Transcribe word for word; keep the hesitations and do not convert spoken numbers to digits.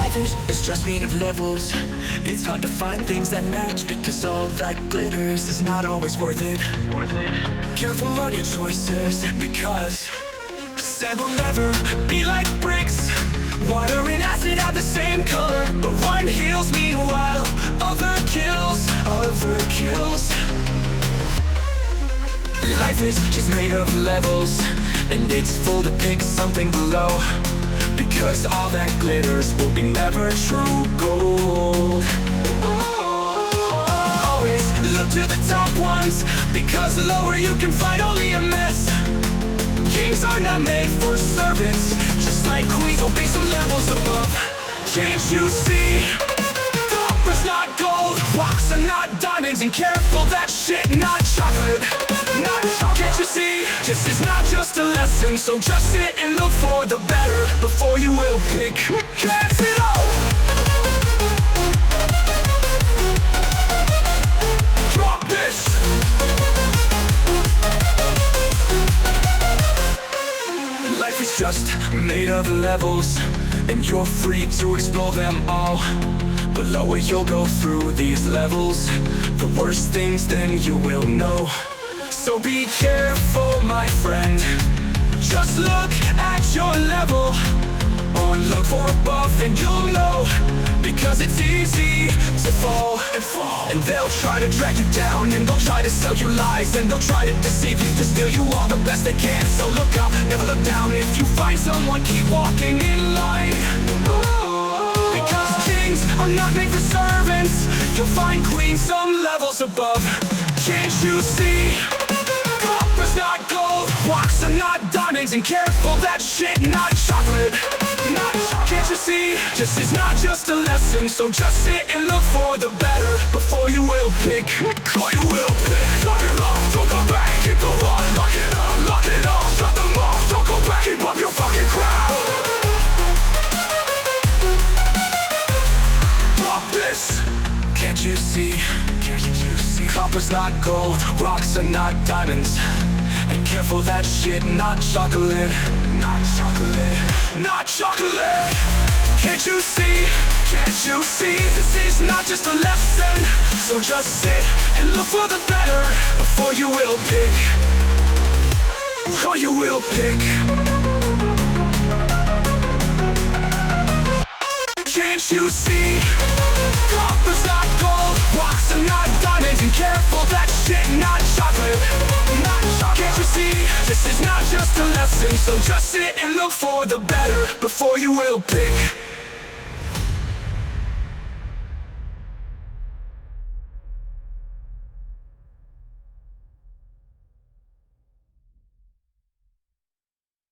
Life is, is just made of levels. It's hard to find things that match, because all that glitters is not always worth it. Worth it. Careful on your choices, because sand will never be like bricks. Water and acid have the same color, but one heals meanwhile other kills, other kills. Life is just made of levels, and it's full to pick something below, because all that glitters will be never true gold. Always look to the top ones, because lower you can find only a mess. Kings are not made for servants, just like queens will be some levels above. Can't you see? Copper's not gold, rocks are not diamonds, and careful that shit not chocolate. Not chocolate. Can't you see? This is not just a lesson, so just sit and look for the better before you will pick. Can't it all? Drop this. Life is just made of levels, and you're free to explore them all. But lower you'll go through these levels, the worst things then you will know. So be careful, my friend. Just look at your level, or look for above and you'll know, because it's easy to fall and fall. And they'll try to drag you down, and they'll try to sell you lies, and they'll try to deceive you, to steal you all the best they can. So look up, never look down. If you find someone, keep walking in line. Because kings are not made for servants, you'll find queens some levels above. Can't you see? Copper's not gold, rocks are not diamonds, and careful that shit not chocolate. Not chocolate. Can't you see? This is not just a lesson, so just sit and look for the better before you will pick. Or you will pick. Lock it up, don't come back, keep the one. Lock it up, lock it up, shut them off, don't go back, keep up your fucking crowd. Drop this. Can't you see? Can't you see? Copper's not gold, rocks are not diamonds, and careful that shit not chocolate. Not chocolate. Not chocolate. Can't you see? Can't you see? This is not just a lesson, so just sit and look for the better before you will pick. Or you will pick. Can't you see? Copper's not gold, rocks are not diamonds, and careful that shit not chocolate. Not chocolate. Can't you see? This is not just a lesson, so just sit and look for the better before you will pick.